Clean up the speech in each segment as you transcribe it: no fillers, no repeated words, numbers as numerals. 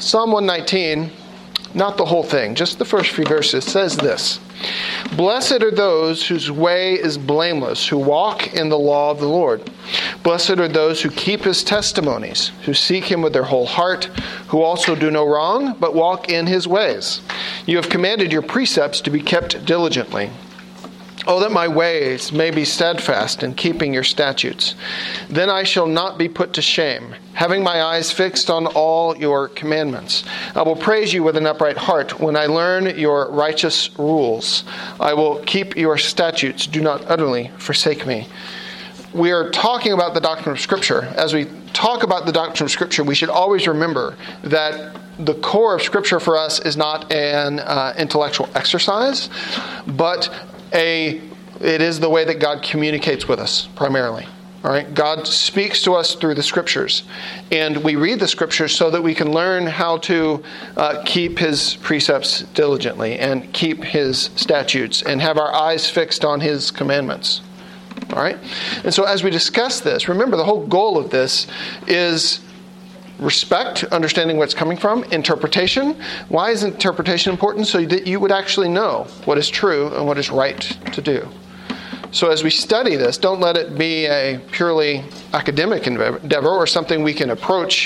Psalm 119, not the whole thing, just the first few verses, says this. Blessed are those whose way is blameless, who walk in the law of the Lord. Blessed are those who keep his testimonies, who seek him with their whole heart, who also do no wrong, but walk in his ways. You have commanded your precepts to be kept diligently. Oh, that my ways may be steadfast in keeping your statutes. Then I shall not be put to shame, having my eyes fixed on all your commandments. I will praise you with an upright heart when I learn your righteous rules. I will keep your statutes. Do not utterly forsake me. We are talking about the doctrine of Scripture. As we talk about the doctrine of Scripture, we should always remember that the core of Scripture for us is not an intellectual exercise, but it is the way that God communicates with us, primarily. All right? God speaks to us through the Scriptures. And we read the Scriptures so that we can learn how to keep his precepts diligently and keep his statutes and have our eyes fixed on his commandments. All right? And so as we discuss this, remember the whole goal of this is respect, understanding where it's coming from, interpretation. Why is interpretation important? So that you would actually know what is true and what is right to do. So as we study this, don't let it be a purely academic endeavor or something we can approach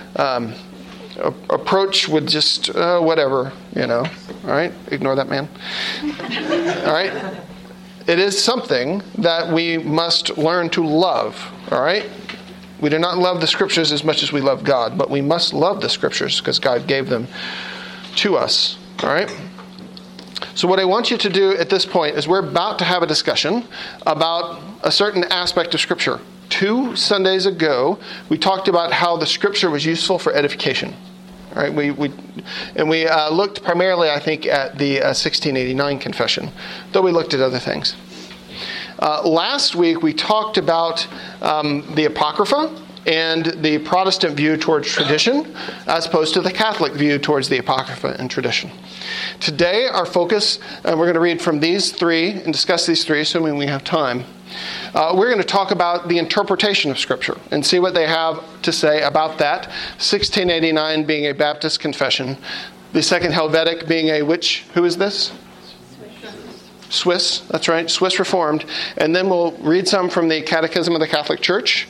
with just whatever, All right? Ignore that man. All right? It is something that we must learn to love. All right? We do not love the Scriptures as much as we love God, but we must love the Scriptures because God gave them to us. All right? So what I want you to do at this point is we're about to have a discussion about a certain aspect of Scripture. 2 Sundays ago, we talked about how the Scripture was useful for edification. All right? We looked primarily, I think, at the 1689 confession, though we looked at other things. Last week, we talked about the Apocrypha and the Protestant view towards tradition, as opposed to the Catholic view towards the Apocrypha and tradition. Today, our focus, and we're going to read from these 3 and discuss these 3, assuming we have time. We're going to talk about the interpretation of Scripture and see what they have to say about that. 1689 being a Baptist confession. The Second Helvetic being a which? Who is this? Swiss, that's right, Swiss Reformed. And then we'll read some from the Catechism of the Catholic Church.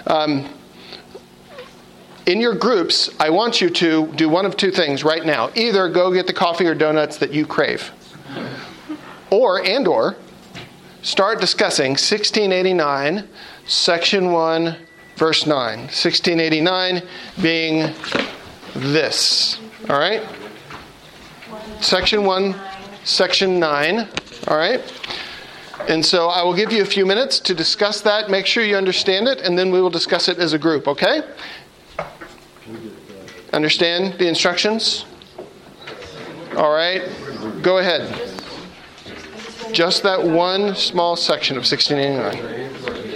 In your groups, I want you to do one of 2 things right now. Either go get the coffee or donuts that you crave. Or start discussing 1689, section 1, verse 9. 1689 being this. All right? Section 1, section 9. All right? And so I will give you a few minutes to discuss that. Make sure you understand it, and then we will discuss it as a group, okay? Understand the instructions? All right. Go ahead. Just that one small section of 1689.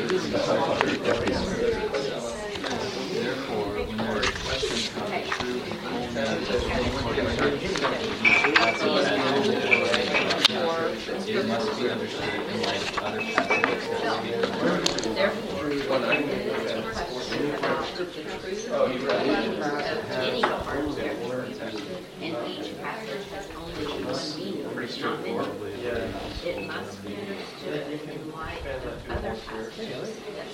It must be understood in light of other passages. Any part of their and each passage has only one meaning, not many. It must be understood in light of other passages.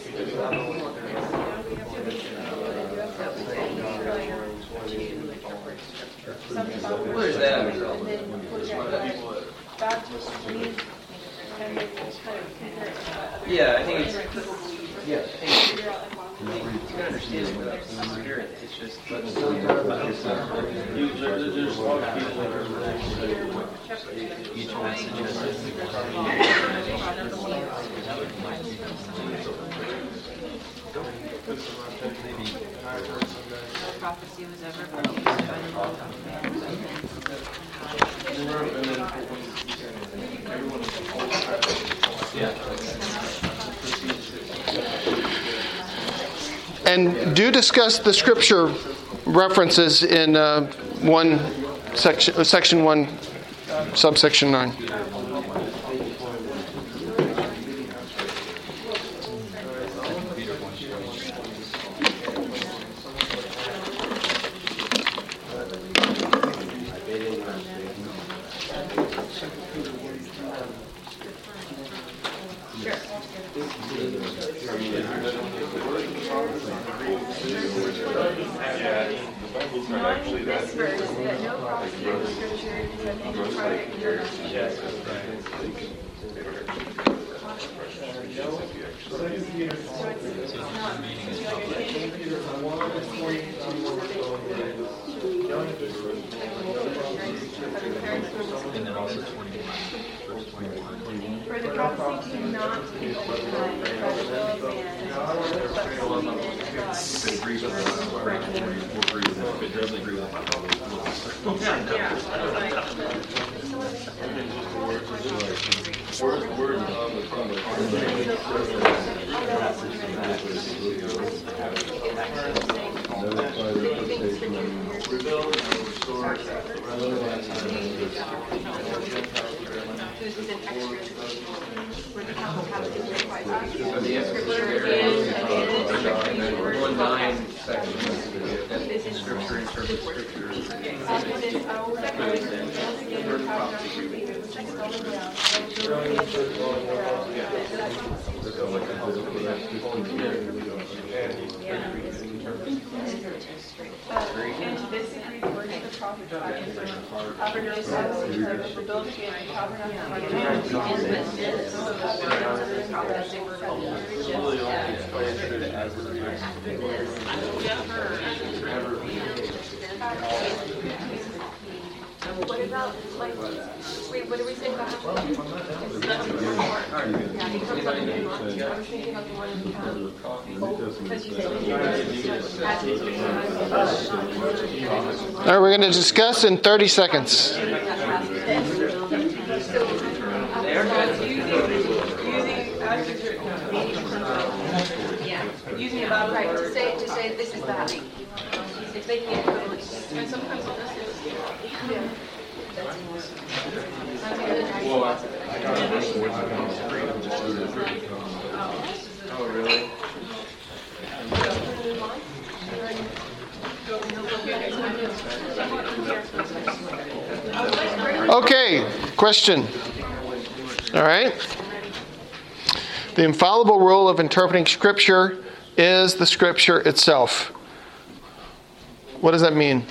Well, there's that. Yeah, I think it's. Yeah, I think you can understand it without the Spirit. It's just. There's a lot of people that are each message has Prophecy was ever produced by the Lord of And do discuss the Scripture references in section 1, subsection 9. knowing this verse, that no prophecy of Scripture is of any private interest. And then also 21, verse 21. For the prophecy cannot be overturned by the will of man, but solely in God. If it agrees with us, we'll agree with it. If it doesn't agree with us, Scripture interprets Scripture. And to this degree, the words of the prophet the building and What about, like, wait, what do we say about I was thinking about the one because you All right, we're going to discuss in 30 seconds. using a Bible right to say this is that. It's making it and sometimes Oh, really? Okay, question. All right. The infallible rule of interpreting Scripture is the Scripture itself. What does that mean?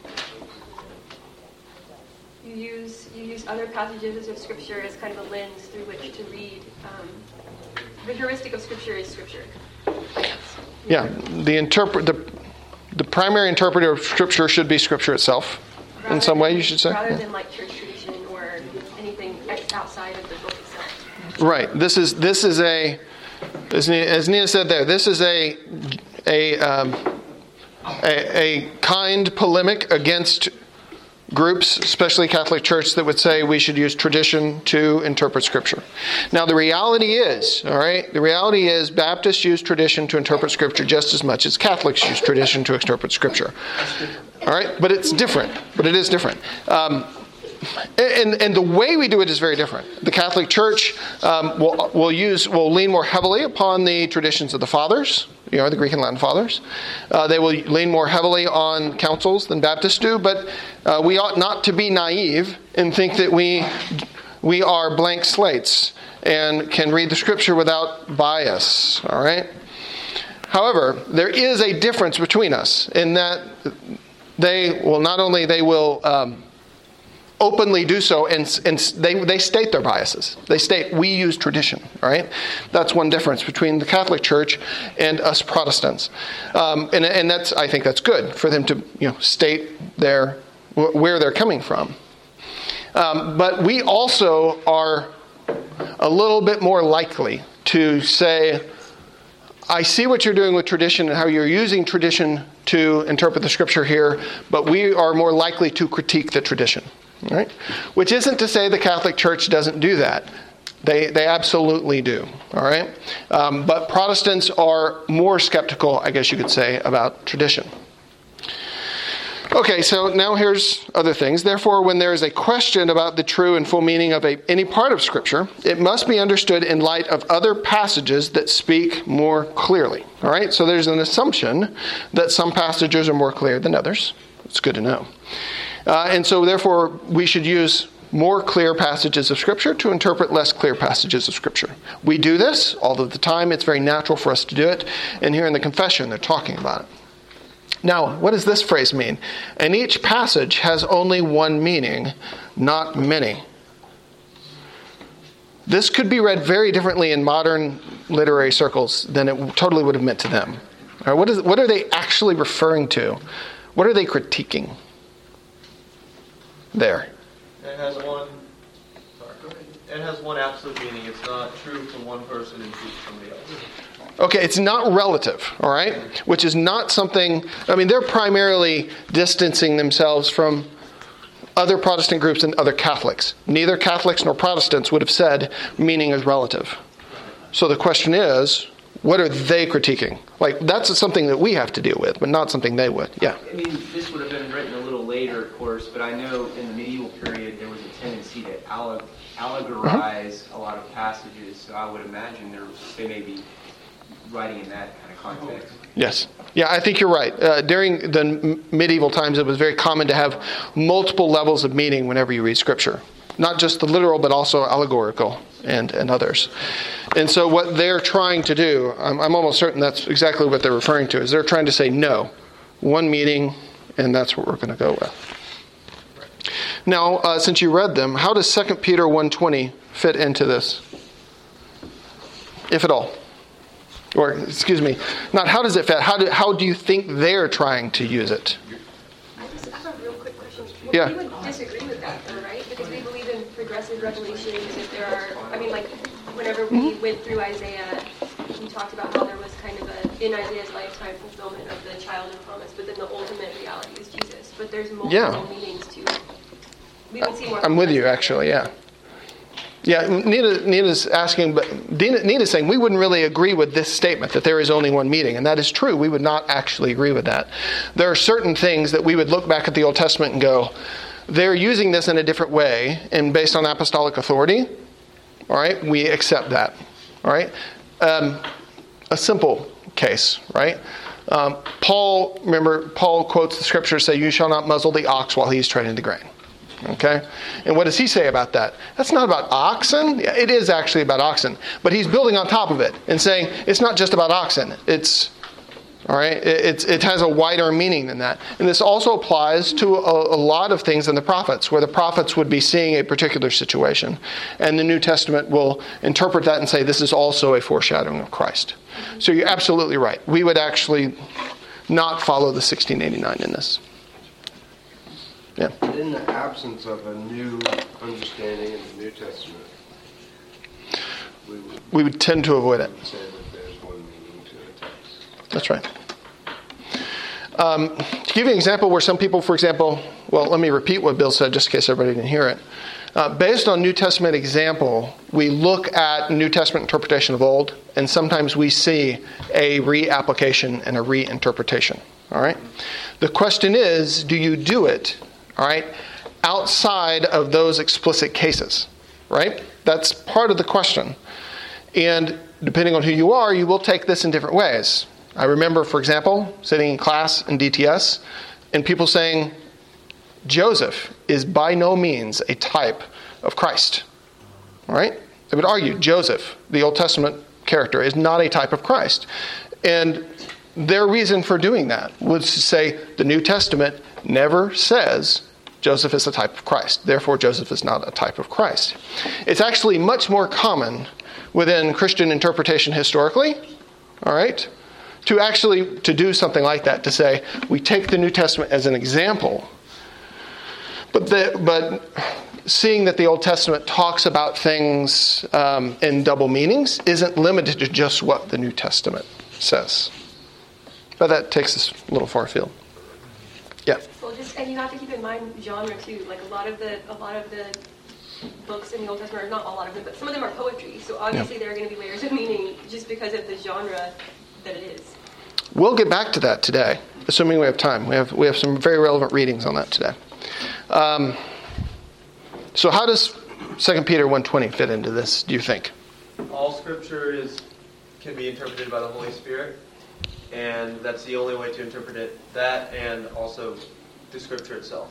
You use other passages of Scripture as kind of a lens through which to read. The heuristic of Scripture is Scripture. Yeah, the primary interpreter of Scripture should be Scripture itself. In some way, you should say. Rather than like church tradition or anything outside of the book itself. Right. This is a, as Nina said there, this is a kind polemic against groups, especially Catholic Church, that would say we should use tradition to interpret Scripture. Now, the reality is, Baptists use tradition to interpret Scripture just as much as Catholics use tradition to interpret Scripture. All right? But it's different. But it is different. And the way we do it is very different. The Catholic Church will lean more heavily upon the traditions of the Fathers, the Greek and Latin Fathers. They will lean more heavily on councils than Baptists do, but we ought not to be naive and think that we are blank slates and can read the Scripture without bias. All right. However, there is a difference between us in that they will openly do so, and they state their biases. They state, we use tradition, right? That's one difference between the Catholic Church and us Protestants. And that's, I think that's good for them to, state where they're coming from. But we also are a little bit more likely to say, I see what you're doing with tradition and how you're using tradition to interpret the Scripture here, but we are more likely to critique the tradition. Right? Which isn't to say the Catholic Church doesn't do that. They absolutely do. All right? But Protestants are more skeptical, I guess you could say, about tradition. Okay, so now here's other things. Therefore, when there is a question about the true and full meaning of any part of Scripture, it must be understood in light of other passages that speak more clearly. All right? So there's an assumption that some passages are more clear than others. It's good to know. And so, therefore, we should use more clear passages of Scripture to interpret less clear passages of Scripture. We do this all of the time. It's very natural for us to do it. And here in the confession, they're talking about it. Now, what does this phrase mean? And each passage has only one meaning, not many. This could be read very differently in modern literary circles than it totally would have meant to them. All right, what are they actually referring to? What are they critiquing there? It has one. Sorry, go ahead. It has one absolute meaning. It's not true for one person and true for somebody else. Okay, it's not relative, all right? Which is not something, they're primarily distancing themselves from other Protestant groups and other Catholics. Neither Catholics nor Protestants would have said meaning is relative. So the question is, what are they critiquing? Like, that's something that we have to deal with, but not something they would. Yeah. This would have been written a little later, of course, but I know in the medieval period there was a tendency to allegorize a lot of passages, so I would imagine they may be writing in that kind of context. Yes. Yeah, I think you're right. During the medieval times, it was very common to have multiple levels of meaning whenever you read Scripture. Not just the literal, but also allegorical and others. And so what they're trying to do, I'm almost certain that's exactly what they're referring to, is they're trying to say no. One meaning, and that's what we're going to go with. Now, since you read them, how does 2 Peter 1:20 fit into this? If at all. Or, excuse me, not how does it fit, how do you think they're trying to use it? I just have a real quick question. Yeah. We would disagree with that, though, right? Because we believe in progressive revelation, and if there are, whenever we went through Isaiah, we talked about how there was kind of in Isaiah's lifetime fulfillment of the child and promise, but then the ultimate reality is Jesus. But there's multiple meanings to it. We would see more. I'm with you, actually, yeah. Yeah, Nina's asking, but Nina's saying we wouldn't really agree with this statement that there is only one meaning, and that is true. We would not actually agree with that. There are certain things that we would look back at the Old Testament and go, they're using this in a different way, and based on apostolic authority, all right, we accept that, all right? A simple case, right? Paul quotes the scriptures, say, you shall not muzzle the ox while he is treading the grain. Okay? And what does he say about that? That's not about oxen. Yeah, it is actually about oxen. But he's building on top of it and saying it's not just about oxen. It's, all right, it has a wider meaning than that. And this also applies to a lot of things in the prophets, where the prophets would be seeing a particular situation. And the New Testament will interpret that and say this is also a foreshadowing of Christ. So you're absolutely right. We would actually not follow the 1689 in this. Yeah. In the absence of a new understanding in the New Testament, we would tend to avoid it. Say that there's one meaning to a text. That's right. To give you an example where some people, for example, well, let me repeat what Bill said just in case everybody didn't hear it. Based on New Testament example, we look at New Testament interpretation of old, and sometimes we see a reapplication and a reinterpretation. All right? The question is, do you do it, all right, outside of those explicit cases? Right? That's part of the question. And depending on who you are, you will take this in different ways. I remember, for example, sitting in class in DTS, and people saying, Joseph is by no means a type of Christ. All right? They would argue Joseph, the Old Testament character, is not a type of Christ. And their reason for doing that was to say the New Testament never says Joseph is a type of Christ. Therefore, Joseph is not a type of Christ. It's actually much more common within Christian interpretation historically, all right, to do something like that, to say we take the New Testament as an example, but seeing that the Old Testament talks about things in double meanings isn't limited to just what the New Testament says. But that takes us a little far afield. Yeah. Well, and you have to keep in mind genre too. Like a lot of the books in the Old Testament, or not a lot of them, but some of them are poetry. So obviously there are going to be layers of meaning just because of the genre that it is. We'll get back to that today, assuming we have time. We have some very relevant readings on that today. So how does 2 Peter 1:20 fit into this, do you think? All Scripture can be interpreted by the Holy Spirit, and that's the only way to interpret it. That and also the Scripture itself.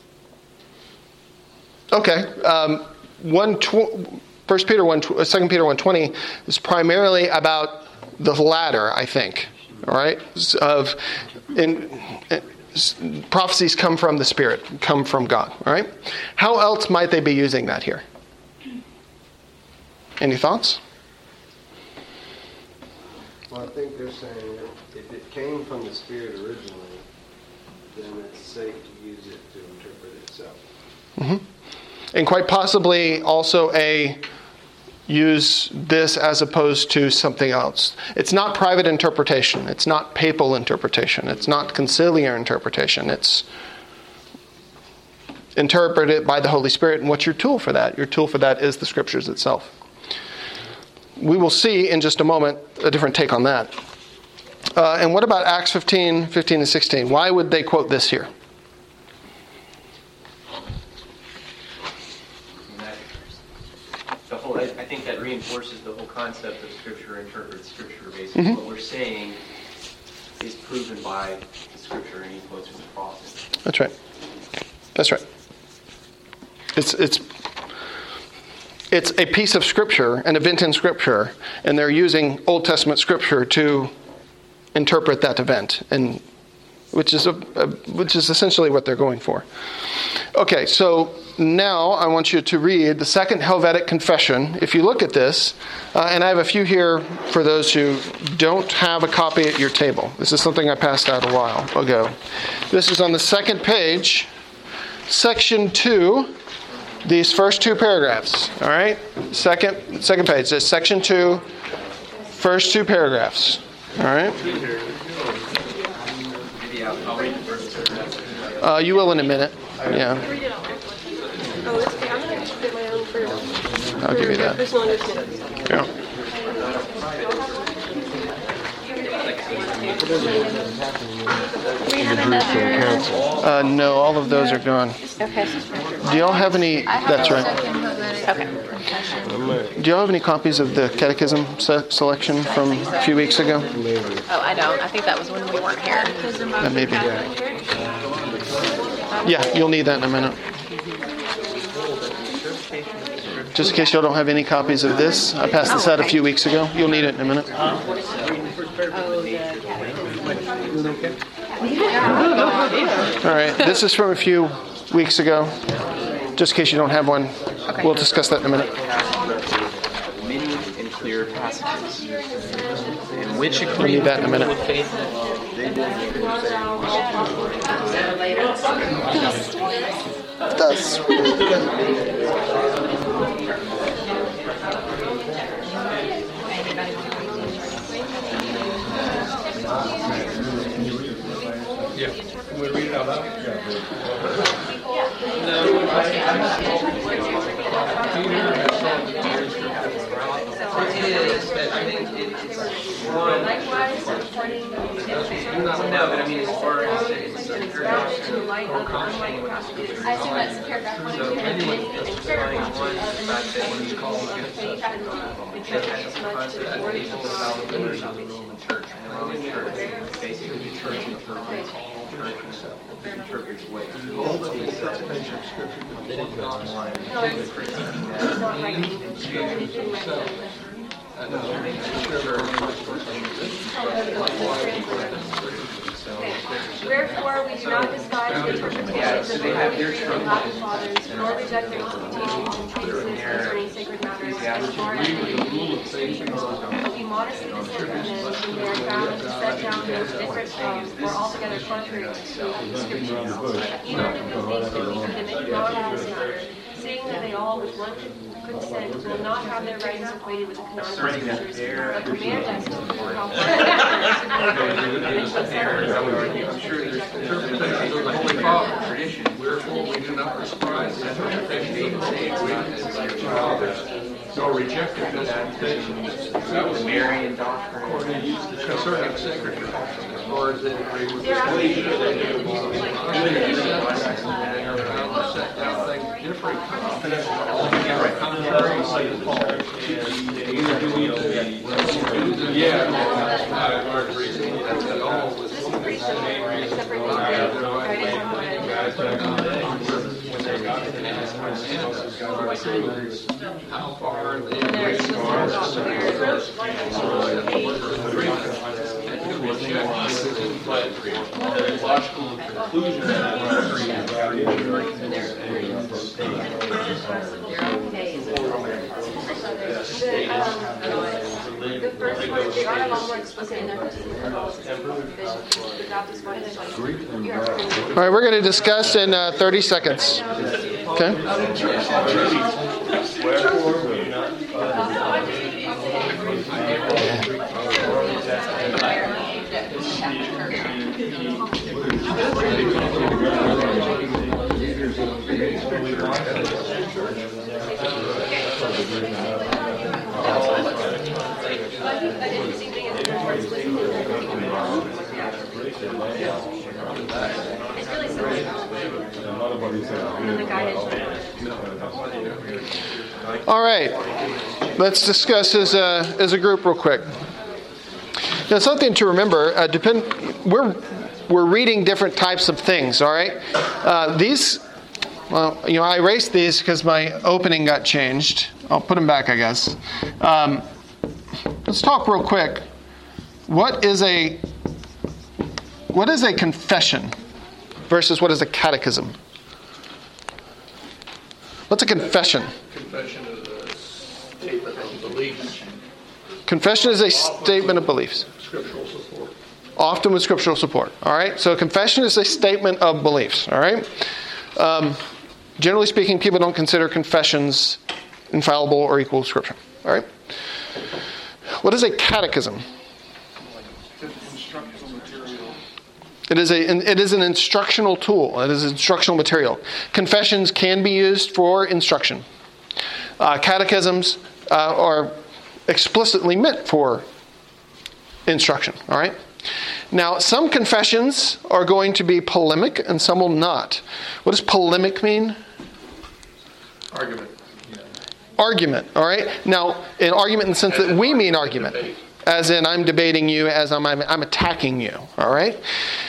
Okay. 2 Peter 1:20 is primarily about the latter, I think. all right? Prophecies come from the Spirit, come from God, all right? How else might they be using that here? Any thoughts? Well, I think they're saying that if it came from the Spirit originally, then it's safe to use it to interpret itself. Mm-hmm. And quite possibly also use this as opposed to something else. It's not private interpretation. It's not papal interpretation. It's not conciliar interpretation. It's interpreted by the Holy Spirit. And what's your tool for that? Your tool for that is the Scriptures itself. We will see in just a moment a different take on that. And what about Acts 15 and 16? Why would they quote this here? I think that reinforces the whole concept of Scripture interprets Scripture. Basically, what we're saying is proven by the Scripture, and he quotes from the prophet. That's right. That's right. It's a piece of Scripture, an event in Scripture, and they're using Old Testament Scripture to interpret that event, and which is essentially what they're going for. Okay, so now I want you to read the Second Helvetic Confession. If you look at this, and I have a few here for those who don't have a copy at your table. This is something I passed out a while ago. This is on the second page, section 2. These first two paragraphs, all right? Second page. That's section 2, first two paragraphs, all right? Maybe I'll read the first paragraph. You will in a minute. Yeah, Read it all. Oh, it's okay. I'm going to get my own for I'll give you that. personal understanding. Yeah. We have another. No, all of those are gone. Okay. Do y'all have any? That's right. Okay. Do y'all have any copies of the Catechism selection from a few weeks ago? Oh, I don't. I think that was when we weren't here. Maybe. Yeah, you'll need that in a minute. Just in case y'all don't have any copies of this, I passed this out a few weeks ago. You'll need it in a minute. All right, this is from a few weeks ago. Just in case you don't have one, we'll discuss that in a minute. Many and clear passages, in which We'll need that in a minute. That's Yeah. Can we read it out loud? Likewise, according to No, but I mean, as far as in the light of unlike passages. I assume that's paragraph 1 so and many 2. implying one, the fact that when you call it Faith and love, because the it's much concept the of word faith of is God about the in Roman Church. And the Roman Church is basically the church interprets interprets what he says. They didn't go online. it's not writing Wherefore we do not despise the interpretations of the Latin fathers, nor reject their disputations and treatises concerning sacred matters, as far as they be. But we modestly discern them when they are found to set down those different forms or altogether contrary to the Scriptures. Even if we think that we can commit non-matter, saying that they all with one consent will not have their writings equated with the canonical scriptures, but command us to prove how far I'm sure there's interpretations of the Holy Father tradition. Wherefore we do not despise the interpretation of the Holy Fathers, nor reject their dispensations. That was Marian doctrine. concerning sacred doctrine, as far as they agree with the set down things different, contrary to Paul. Either do we yeah, I agree. That's at all. How far they agree. But the logical conclusion of The first one, they are a lot more explicit in their the Baptist one is like, All right, we're going to discuss in 30 seconds. Okay? It's really similar. All right, let's discuss as a group real quick. Now, something to remember, we're reading different types of things, all right? I erased these because my opening got changed. I'll put them back, I guess. Let's talk real quick. What is a confession versus what is a catechism? What's a confession? Confession is a statement of beliefs. Confession is a statement of beliefs. Scriptural support. Often with scriptural support. All right? So confession is a statement of beliefs. All right? Generally speaking, people don't consider confessions infallible or equal to Scripture. All right? What is a catechism? It is an instructional tool. It is instructional material. Confessions can be used for instruction. Catechisms are explicitly meant for instruction. All right? Now, some confessions are going to be polemic and some will not. What does polemic mean? Argument. Argument, all right? Now, an argument in the sense that we mean argument. As in, I'm debating you, as I'm attacking you, all right?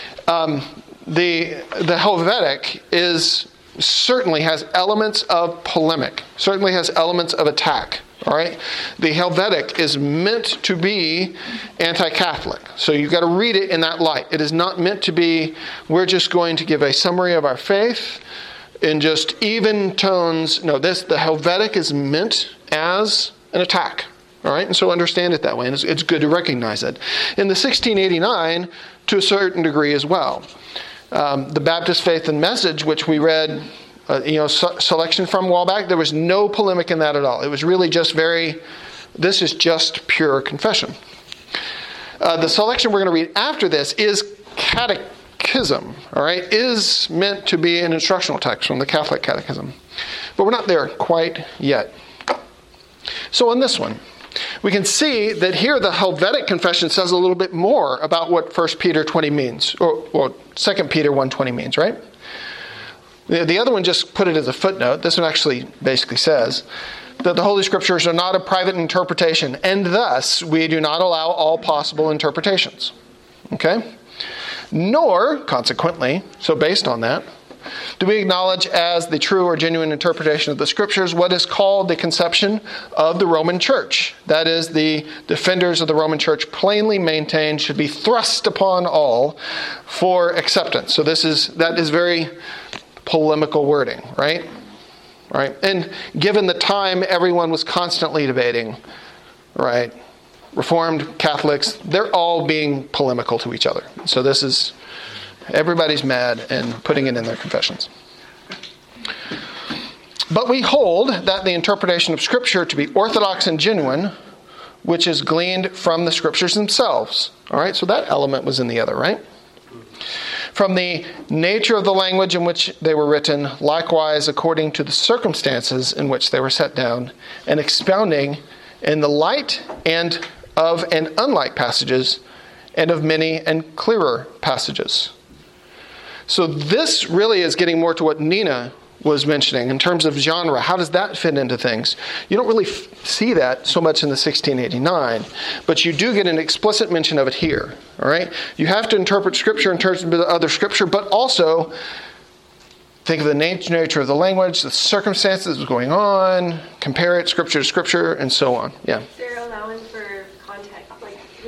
The Helvetic certainly has elements of polemic, certainly has elements of attack, all right? The Helvetic is meant to be anti-Catholic. So you've got to read it in that light. It is not meant to be, we're just going to give a summary of our faith in just even tones. No, the Helvetic is meant as an attack. All right, and so understand it that way, and it's good to recognize it. In the 1689, to a certain degree as well. The Baptist Faith and Message, which we read, selection from a while back, there was no polemic in that at all. It was really just this is just pure confession. The selection we're going to read after this is Catechism, all right, is meant to be an instructional text from the Catholic Catechism. But we're not there quite yet. So on this one, we can see that here the Helvetic Confession says a little bit more about what 1 Peter 20 means, or 2 Peter 1:20 means, right? The other one just put it as a footnote. This one actually basically says that the Holy Scriptures are not a private interpretation, and thus we do not allow all possible interpretations. Okay? Nor, consequently, so based on that, do we acknowledge as the true or genuine interpretation of the Scriptures what is called the conception of the Roman Church. That is, the defenders of the Roman Church plainly maintain should be thrust upon all for acceptance. So that is very polemical wording, right? Right? And given the time everyone was constantly debating, right? Reformed, Catholics, they're all being polemical to each other. So everybody's mad and putting it in their confessions. But we hold that the interpretation of Scripture to be orthodox and genuine, which is gleaned from the Scriptures themselves. All right, so that element was in the other, right? From the nature of the language in which they were written, likewise according to the circumstances in which they were set down, and expounding in the light and of and unlike passages, and of many and clearer passages. So this really is getting more to what Nina was mentioning in terms of genre. How does that fit into things? You don't really see that so much in the 1689, but you do get an explicit mention of it here. All right? You have to interpret Scripture in terms of the other Scripture, but also think of the nature of the language, the circumstances going on, compare it Scripture to Scripture, and so on. Yeah. Is there allowance for context, like not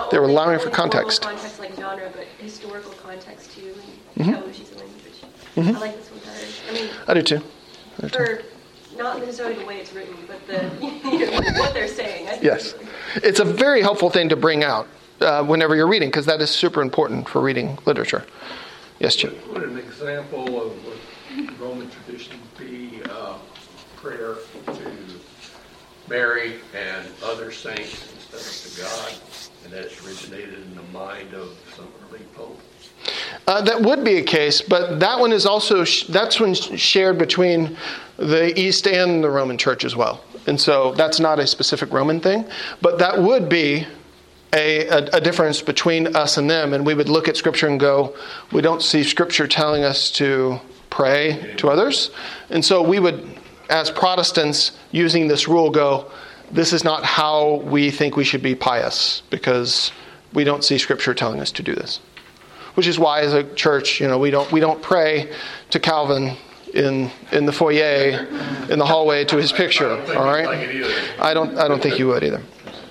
They were allowing for context. Context like genre, but historical context too. Mm-hmm. And She's a language. I like this one better. I mean, I do too. or not necessarily the way it's written, but the what they're saying. I think Yes. It's a very helpful thing to bring out whenever you're reading, because that is super important for reading literature. Yes, Chip? Would an example of what Roman tradition be prayer to Mary and other saints instead of to God, and that it's originated in the mind of some early pope? That would be a case, but that one is also, that's one shared between the East and the Roman Church as well. And so that's not a specific Roman thing, but that would be a difference between us and them. And we would look at Scripture and go, we don't see Scripture telling us to pray to others. And so we would, as Protestants, using this rule, go, this is not how we think we should be pious, because we don't see Scripture telling us to do this. Which is why, as a church, we don't pray to Calvin in the foyer, in the hallway to his picture. All right, I don't think you would either.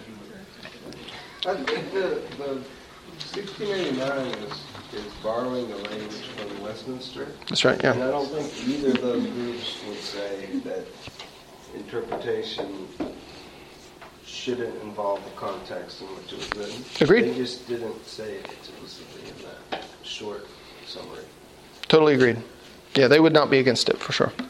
I think the 1689 is borrowing the language from Westminster. That's right. Yeah. And I don't think either of those groups would say that interpretation shouldn't involve the context in which it was written. Agreed. They just didn't say it explicitly in that short summary. Totally agreed. Yeah, they would not be against it for sure.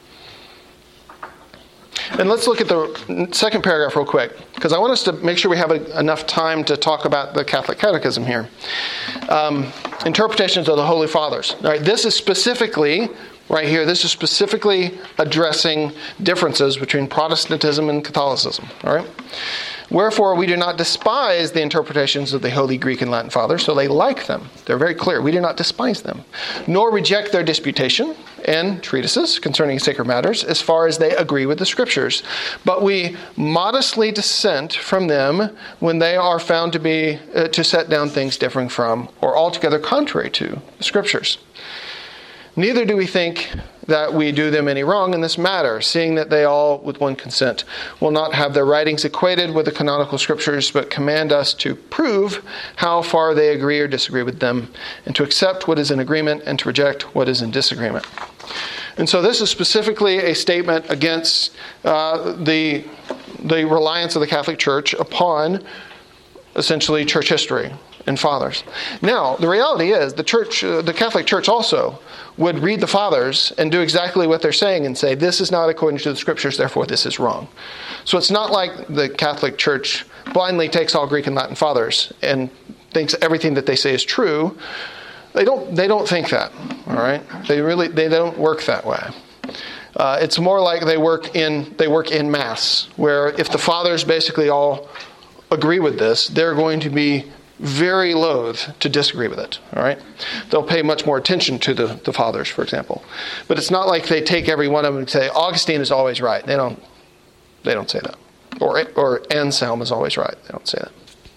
And let's look at the second paragraph real quick, because I want us to make sure we have enough time to talk about the Catholic Catechism here. Interpretations of the Holy Fathers. All right, this is specifically, right here, this is specifically addressing differences between Protestantism and Catholicism. All right? Wherefore, we do not despise the interpretations of the Holy Greek and Latin Fathers, so they like them. They're very clear. We do not despise them, nor reject their disputation and treatises concerning sacred matters as far as they agree with the Scriptures. But we modestly dissent from them when they are found to be to set down things differing from or altogether contrary to the Scriptures. Neither do we think that we do them any wrong in this matter, seeing that they all, with one consent, will not have their writings equated with the canonical Scriptures, but command us to prove how far they agree or disagree with them, and to accept what is in agreement and to reject what is in disagreement. And so this is specifically a statement against the reliance of the Catholic Church upon, essentially, church history and fathers. Now, the reality is the Catholic Church also would read the fathers and do exactly what they're saying and say, this is not according to the Scriptures, therefore this is wrong. So it's not like the Catholic Church blindly takes all Greek and Latin fathers and thinks everything that they say is true. They don't think that, all right? They don't work that way. It's more like they work in mass, where if the fathers basically all agree with this, they're going to be very loath to disagree with it. All right, they'll pay much more attention to the fathers, for example. But it's not like they take every one of them and say Augustine is always right. They don't say that. Or Anselm is always right. They don't say that.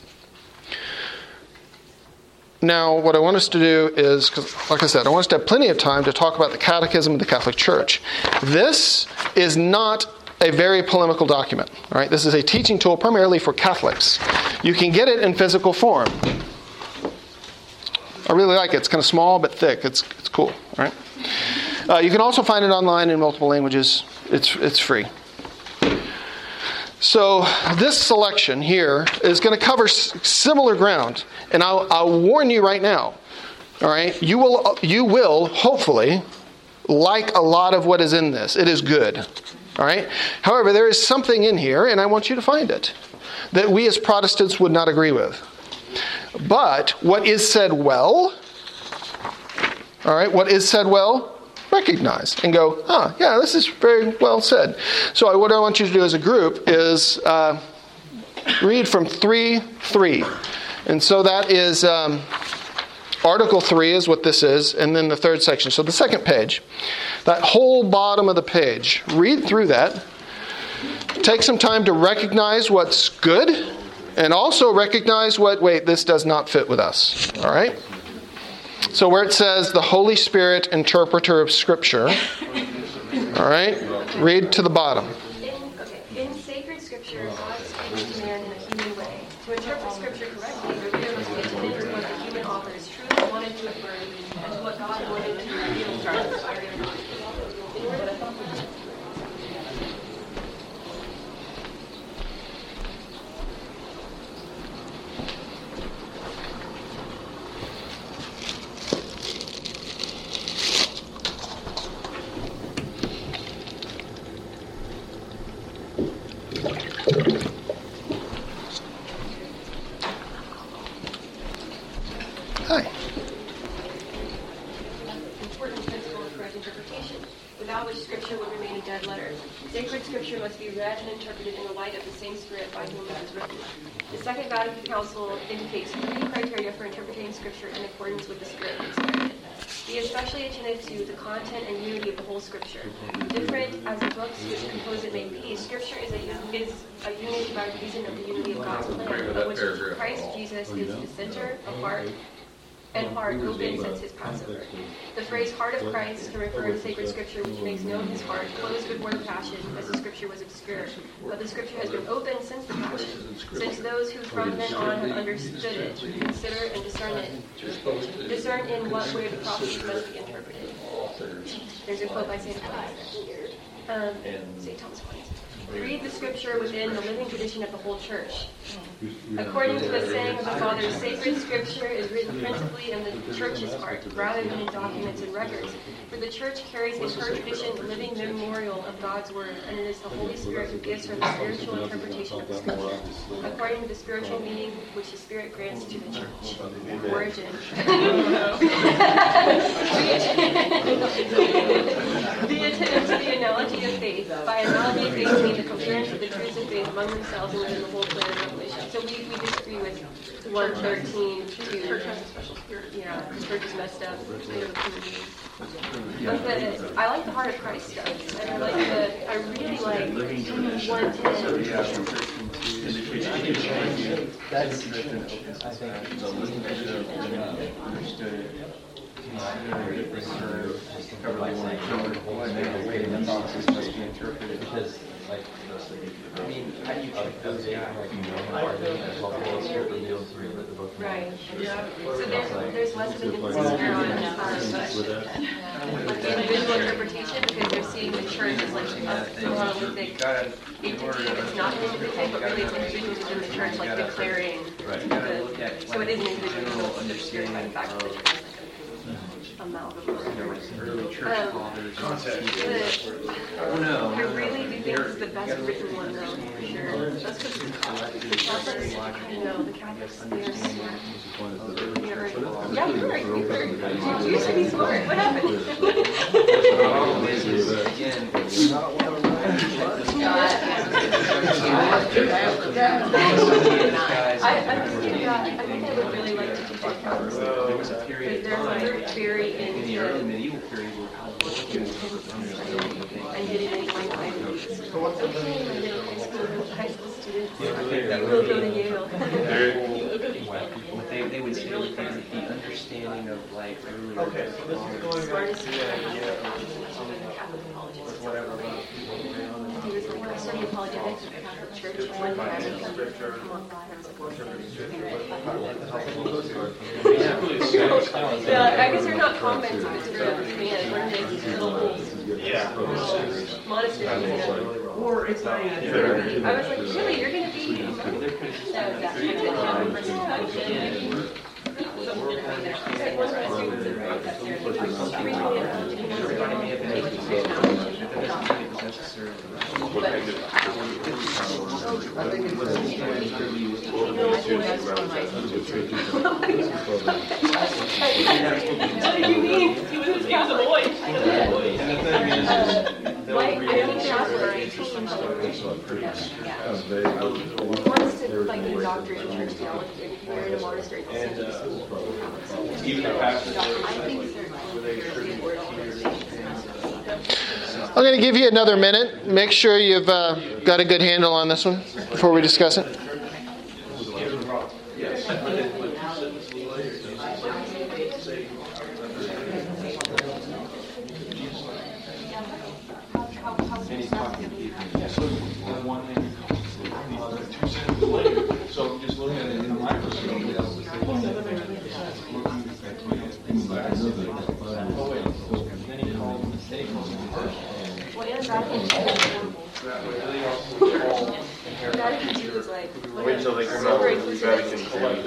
Now, what I want us to do is, because like I said, I want us to have plenty of time to talk about the Catechism of the Catholic Church. This is not a very polemical document. All right, this is a teaching tool primarily for Catholics. You can get it in physical form. I really like it. It's kind of small but thick. It's cool. All right. You can also find it online in multiple languages. It's free. So this selection here is going to cover similar ground, and I'll warn you right now. All right, you will hopefully like a lot of what is in this. It is good. All right. However, there is something in here, and I want you to find it, that we as Protestants would not agree with. But what is said well, all right, what is said well, recognize and go, yeah, this is very well said. So what I want you to do as a group is read from 3:3. And so that is Article 3 is what this is, and then the third section. So the second page, that whole bottom of the page, read through that. Take some time to recognize what's good, and also recognize this does not fit with us. All right? So where it says, the Holy Spirit, interpreter of Scripture, all right, read to the bottom. In sacred Scripture, God speaks to man in a human way. To interpret Scripture correctly without which Scripture would remain a dead letter. Sacred Scripture must be read and interpreted in the light of the same Spirit by whom it was written. The Second Vatican Council indicates 3 criteria for interpreting Scripture in accordance with the Spirit inspired. Be especially attentive to the content and unity of the whole Scripture. Different as the books which compose it may be, Scripture is a unity by reason of the unity of God's plan, of which Christ Jesus is the center, of heart, and heart open since his Passover. The phrase heart of Christ can refer to sacred Scripture which makes known his heart, closed before the Passion, as the Scripture was obscure. But the Scripture has been opened since the Passion, since those who from then on have understood it, consider and discern in what way the prophecies must be interpreted. There's a quote by St. Thomas. St. Thomas Aquinas. Read the Scripture within the living tradition of the whole Church. According to the saying of the Fathers, sacred Scripture is written principally in the Church's heart, rather than in documents and records. For the Church carries in her tradition a living memorial of God's Word, and it is the Holy Spirit who gives her the spiritual interpretation of the Scripture, according to the spiritual meaning which the Spirit grants to the Church. Origin. Be attentive to the analogy of faith. By analogy, faith means the coherence of the truths of faith among themselves and within the whole plan of revelation. So we disagree with 113 to Church has a special spirit. Yeah, the Church is messed up. But I like the heart of Christ stuff. And I really like 110. That's I think the living understood it. Must be interpreted because, like, I mean, how do you check those guys? Right. Yeah. So there's less of an emphasis here on individual interpretation because they're seeing the Church as like a monolithic entity. It's not an individual, but really it's individuals within the Church, like declaring. So it is an individual understood by the fact that the Church is amalgam. Early church fathers. I really do think it's the best written one, though, for sure. That's because the Catholics, the Catholics, they're smart. Yeah, you were. You used to be smart. What happened? I think I would really like to teach it. There was a period of time very in the early medieval period where and did it in like 5 weeks. High school students. You will go to Yale. They would say that the understanding of like earlier. Okay, so this is going back to whatever. He was like, when I studied apologetics at the Catholic Church, I went there. Yeah, I guess they're not convents if it's for understand. We're in these little monasteries. Or it's not even. I was like, really, you're going to be? What do you mean? He was a boy. He wants to like indoctrinate church theology, and if you're in a monastery, even the pastors. I'm going to give you another minute. Make sure you've got a good handle on this one before we discuss it. So just looking at it in a microscope. Vatican II was like, Wait till they come out with Vatican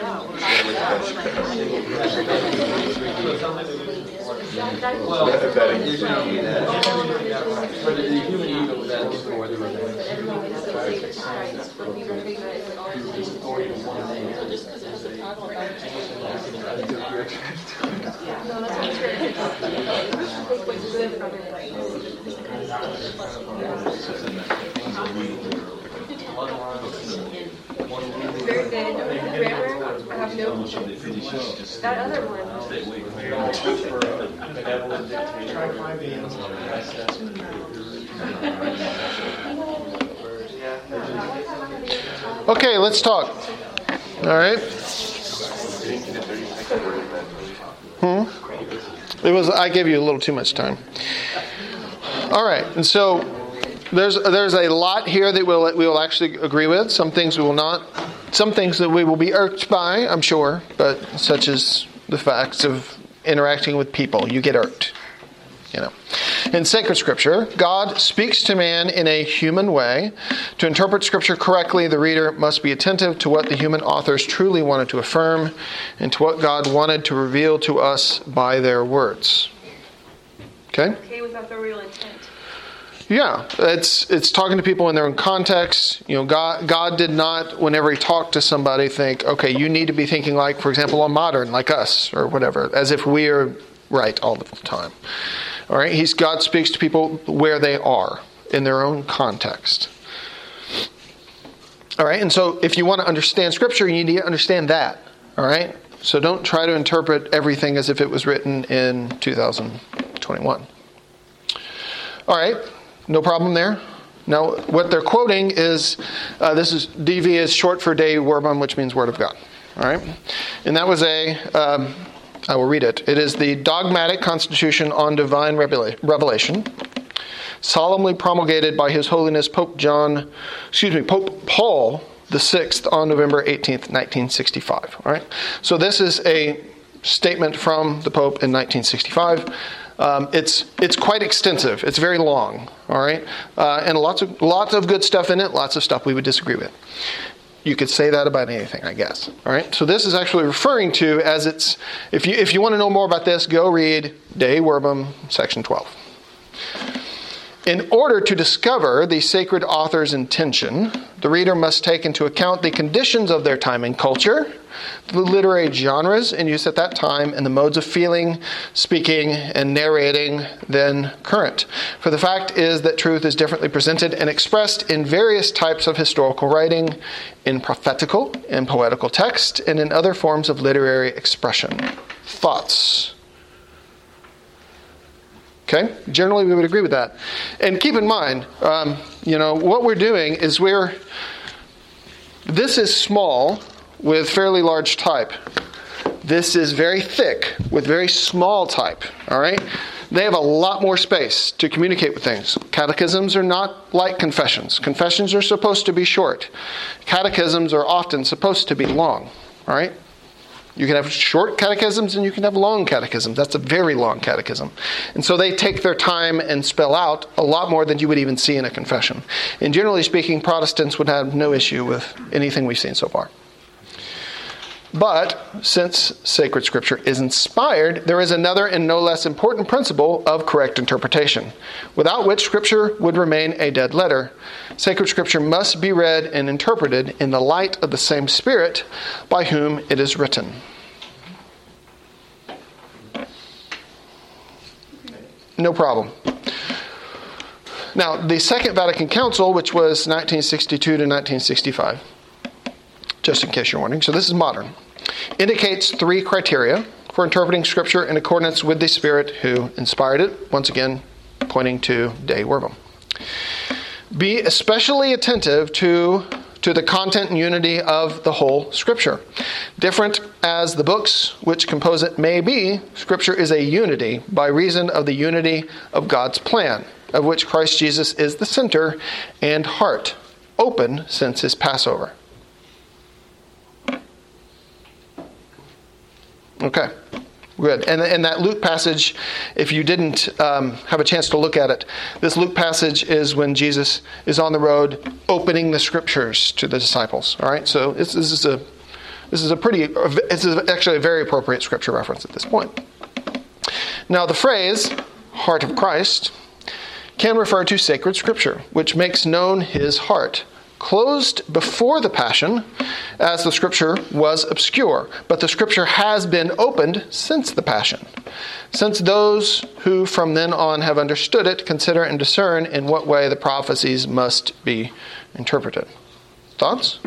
But the human ego was that before there was Very good. Grammar, I have no. That other one. Okay, let's talk. All right. It was. I gave you a little too much time. All right, and so there's a lot here that we will actually agree with. Some things we will not. Some things that we will be irked by, I'm sure, but such as the facts of interacting with people, you get irked. You know. In sacred scripture, God speaks to man in a human way. To interpret scripture correctly, the reader must be attentive to what the human authors truly wanted to affirm and to what God wanted to reveal to us by their words. Okay? Okay, without the real intent. Yeah, it's talking to people in their own context. You know, God did not, whenever He talked to somebody, think, okay, you need to be thinking like, for example, a modern, like us, or whatever, as if we are right all the time. All right, God speaks to people where they are in their own context. All right, and so if you want to understand Scripture, you need to understand that. All right, so don't try to interpret everything as if it was written in 2021. All right, no problem there. Now, what they're quoting is this is DV is short for Dei Verbum, which means Word of God. All right, and that was I will read it. It is the Dogmatic Constitution on Divine Revelation, solemnly promulgated by His Holiness Pope Paul VI on November 18th, 1965. All right. So this is a statement from the Pope in 1965. It's quite extensive. It's very long. All right, and lots of good stuff in it. Lots of stuff we would disagree with. You could say that about anything, I guess. All right. So this is actually referring to as it's. If you want to know more about this, go read Dei Verbum, section 12. In order to discover the sacred author's intention, the reader must take into account the conditions of their time and culture, the literary genres in use at that time, and the modes of feeling, speaking, and narrating then current. For the fact is that truth is differently presented and expressed in various types of historical writing, in prophetical and poetical text, and in other forms of literary expression. Thoughts? Okay? Generally, we would agree with that. And keep in mind, what we're doing is this is small with fairly large type. This is very thick with very small type. All right? They have a lot more space to communicate with things. Catechisms are not like confessions. Confessions are supposed to be short. Catechisms are often supposed to be long. All right? You can have short catechisms and you can have long catechisms. That's a very long catechism. And so they take their time and spell out a lot more than you would even see in a confession. And generally speaking, Protestants would have no issue with anything we've seen so far. But since sacred scripture is inspired, there is another and no less important principle of correct interpretation, without which scripture would remain a dead letter. Sacred scripture must be read and interpreted in the light of the same Spirit by whom it is written. No problem. Now, the Second Vatican Council, which was 1962 to 1965, just in case you're wondering, so this is modern, indicates 3 criteria for interpreting Scripture in accordance with the Spirit who inspired it, once again pointing to Dei Verbum. Be especially attentive to the content and unity of the whole Scripture. Different as the books which compose it may be, Scripture is a unity by reason of the unity of God's plan, of which Christ Jesus is the center and heart, open since His Passover. Okay, good. And that Luke passage, if you didn't have a chance to look at it, this Luke passage is when Jesus is on the road opening the Scriptures to the disciples. All right, so this is actually a very appropriate Scripture reference at this point. Now, the phrase "heart of Christ" can refer to sacred Scripture, which makes known His heart, closed before the Passion, as the Scripture was obscure. But the Scripture has been opened since the Passion, since those who from then on have understood it consider and discern in what way the prophecies must be interpreted. Thoughts?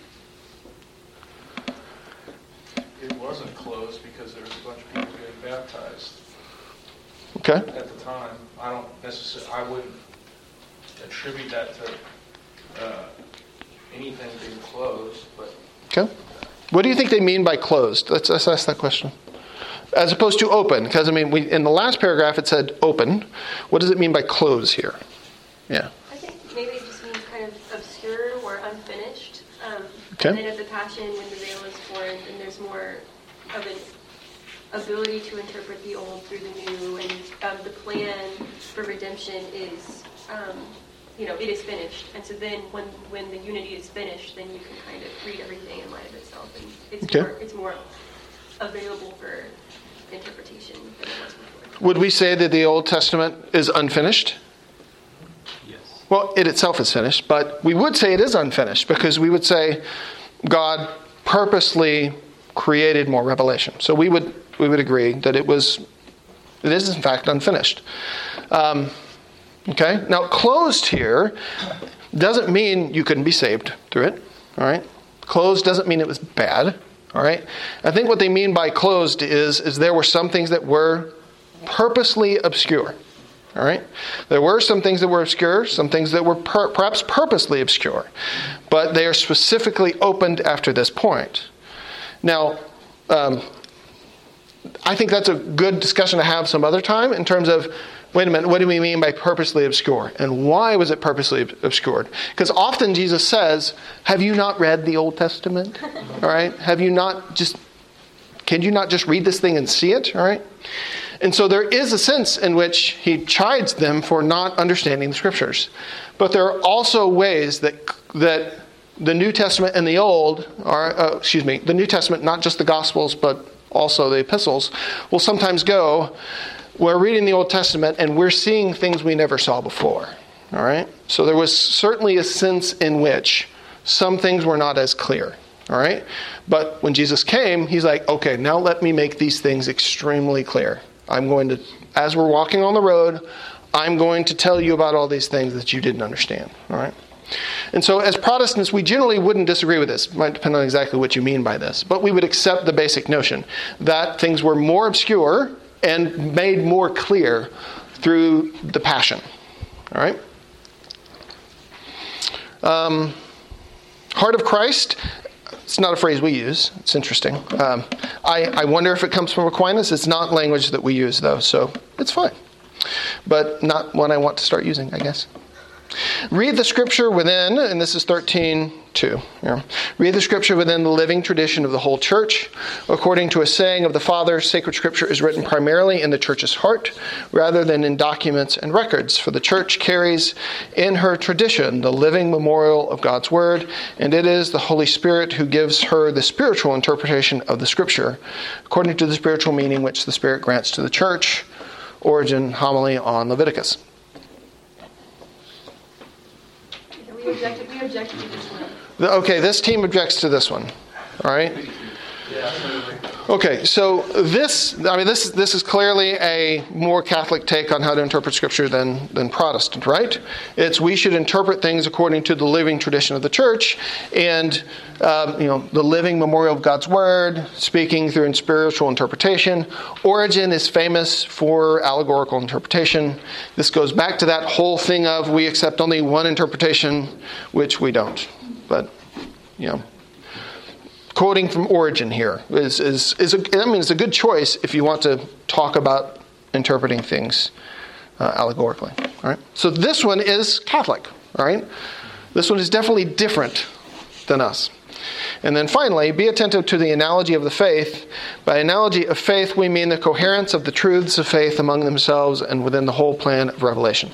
It wasn't closed because there was a bunch of people getting baptized Okay. at the time. I wouldn't attribute that to anything being closed, but Okay. What do you think they mean by closed? Let's ask that question. As opposed to open, because in the last paragraph it said open. What does it mean by close here? Yeah. I think maybe it just means kind of obscure or unfinished. Okay. And then at the Passion, when the veil is torn, then there's more of an ability to interpret the old through the new, and the plan for redemption is, it is finished. And so then when the unity is finished, then you can kind of read everything in light of itself, and it's more available for interpretation than it was before. Would we say that the Old Testament is unfinished? Yes. Well, it itself is finished, but we would say it is unfinished because we would say God purposely created more revelation. So we would agree that it is in fact unfinished. Okay. Now, closed here doesn't mean you couldn't be saved through it. All right. Closed doesn't mean it was bad. All right. I think what they mean by closed is there were some things that were purposely obscure. All right. There were some things that were obscure, some things that were perhaps purposely obscure, but they are specifically opened after this point. Now, I think that's a good discussion to have some other time in terms of, wait a minute, what do we mean by purposely obscure? And why was it purposely obscured? Because often Jesus says, have you not read the Old Testament? All right. Can you not just read this thing and see it? All right. And so there is a sense in which he chides them for not understanding the Scriptures. But there are also ways that the New Testament and the Old the New Testament, not just the Gospels, but also the epistles, will sometimes go, we're reading the Old Testament and we're seeing things we never saw before. All right? So there was certainly a sense in which some things were not as clear. All right? But when Jesus came, he's like, okay, now let me make these things extremely clear. I'm going to, as we're walking on the road, I'm going to tell you about all these things that you didn't understand. All right? And so as Protestants, we generally wouldn't disagree with this. It might depend on exactly what you mean by this. But we would accept the basic notion that things were more obscure and made more clear through the Passion. All right? Heart of Christ. It's not a phrase we use. It's interesting. I wonder if it comes from Aquinas. It's not language that we use, though, so it's fine. But not one I want to start using, I guess. Read the Scripture within, and this is 13:2. Yeah. Read the Scripture within the living tradition of the whole church. According to a saying of the Fathers, sacred Scripture is written primarily in the church's heart, rather than in documents and records. For the church carries in her tradition the living memorial of God's Word, and it is the Holy Spirit who gives her the spiritual interpretation of the Scripture, according to the spiritual meaning which the Spirit grants to the church. Origen, Homily on Leviticus. We objected to this one. Okay, this team objects to this one. All right? Okay, so this is clearly a more Catholic take on how to interpret Scripture than Protestant, right? It's we should interpret things according to the living tradition of the church and the living memorial of God's Word, speaking through spiritual interpretation. Origen is famous for allegorical interpretation. This goes back to that whole thing of we accept only one interpretation, which we don't. But, quoting from Origen here is a good choice if you want to talk about interpreting things allegorically. All right. So this one is Catholic. All right. This one is definitely different than us. And then finally, be attentive to the analogy of the faith. By analogy of faith, we mean the coherence of the truths of faith among themselves and within the whole plan of revelation.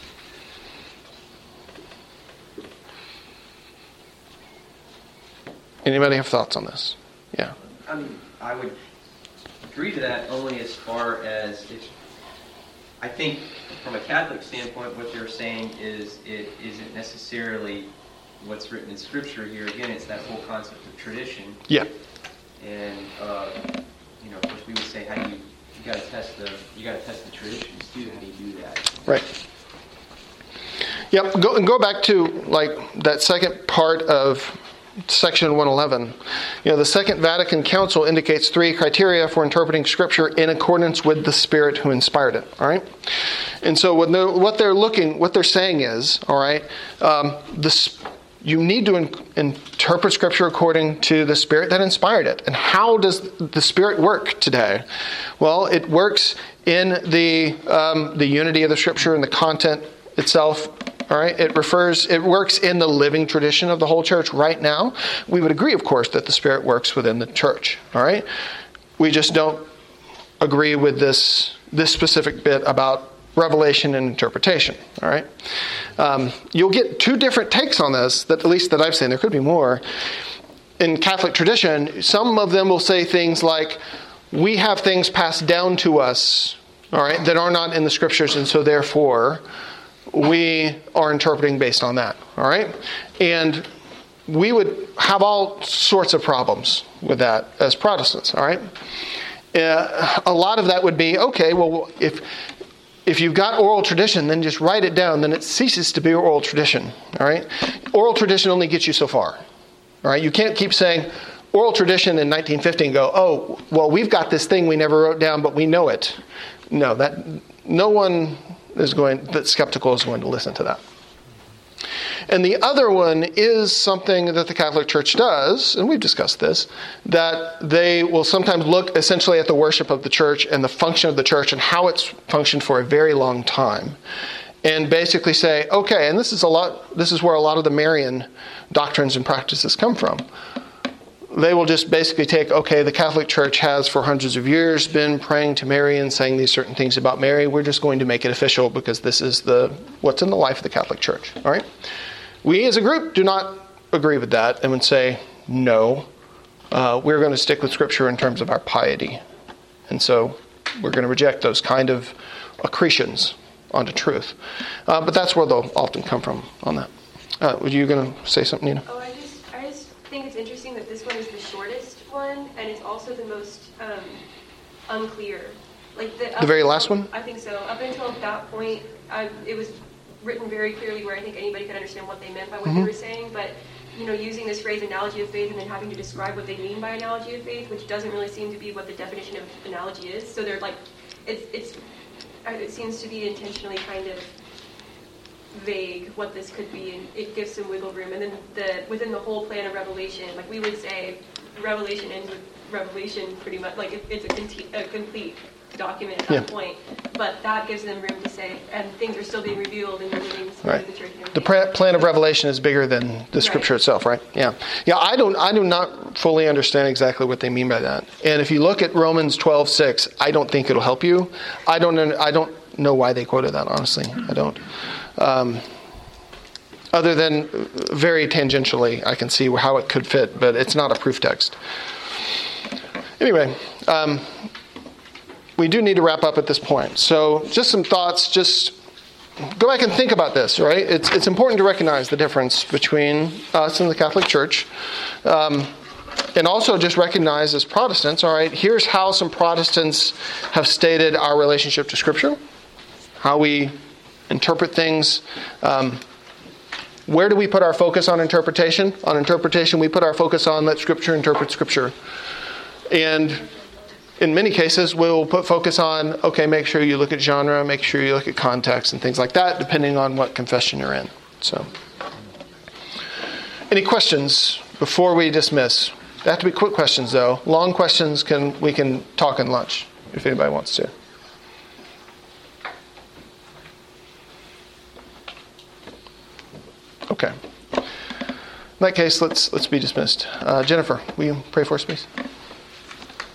Anybody have thoughts on this? Yeah. I would agree to that only as far as I think from a Catholic standpoint, what they're saying is it isn't necessarily what's written in Scripture here. Again, it's that whole concept of tradition. Yeah. And of course, we would say, how do you got to test the traditions too? How do you do that? Right. Yep. Go back to like that second part of Section 111. The Second Vatican Council indicates 3 criteria for interpreting Scripture in accordance with the Spirit who inspired it. All right. And so what they're saying is, all right, you need to interpret Scripture according to the Spirit that inspired it. And how does the Spirit work today? Well, it works in the unity of the Scripture and the content itself. All right, it works in the living tradition of the whole church right now. We would agree, of course, that the Spirit works within the church. All right, we just don't agree with this specific bit about revelation and interpretation. All right, you'll get 2 different takes on this. At least that I've seen. There could be more. In Catholic tradition, some of them will say things like, "We have things passed down to us, all right, that are not in the Scriptures, and so therefore we are interpreting based on that." All right, and we would have all sorts of problems with that as Protestants. All right, a lot of that would be, okay, well, if you've got oral tradition, then just write it down. Then it ceases to be oral tradition. All right, oral tradition only gets you so far. All right, you can't keep saying oral tradition in 1950 and go, "Oh, well, we've got this thing we never wrote down, but we know it." No, no one that's skeptical is going to listen to that. And the other one is something that the Catholic Church does, and we've discussed this, that they will sometimes look essentially at the worship of the church and the function of the church and how it's functioned for a very long time, and basically say, okay, and this is where a lot of the Marian doctrines and practices come from. They will just basically take, okay, the Catholic Church has for hundreds of years been praying to Mary and saying these certain things about Mary. We're just going to make it official because this is what's in the life of the Catholic Church. All right? We as a group do not agree with that and would say, no, we're going to stick with Scripture in terms of our piety. And so we're going to reject those kind of accretions onto truth. But that's where they'll often come from on that. Were you going to say something, Nina? Oh, I just think it's interesting that this one is the shortest one, and it's also the most unclear. Like the very last one? I think so. Up until that point, it was written very clearly where I think anybody could understand what they meant by what they were saying, but using this phrase analogy of faith and then having to describe what they mean by analogy of faith, which doesn't really seem to be what the definition of analogy is. So they're like, it seems to be intentionally kind of vague what this could be, and it gives some wiggle room. And then within the whole plan of Revelation, like we would say, Revelation ends with Revelation pretty much, like it's a complete document at that point. But that gives them room to say, and things are still being revealed in the living spirit of the church. The plan of Revelation is bigger than the Scripture itself, right? Yeah. I do not fully understand exactly what they mean by that. And if you look at Romans 12:6, I don't think it'll help you. I don't know why they quoted that, honestly. I don't. Other than very tangentially, I can see how it could fit, but it's not a proof text. Anyway, we do need to wrap up at this point. So just some thoughts, just go back and think about this, right? It's important to recognize the difference between us and the Catholic Church. And also just recognize as Protestants, all right, here's how some Protestants have stated our relationship to Scripture, how we interpret things. Where do we put our focus on interpretation? On interpretation, we put our focus on let Scripture interpret Scripture. And in many cases, we'll put focus on, okay, make sure you look at genre, make sure you look at context and things like that, depending on what confession you're in. So, any questions before we dismiss? They have to be quick questions, though. Long questions we can talk in lunch, if anybody wants to. Okay. In that case, let's be dismissed. Jennifer, will you pray for us, please?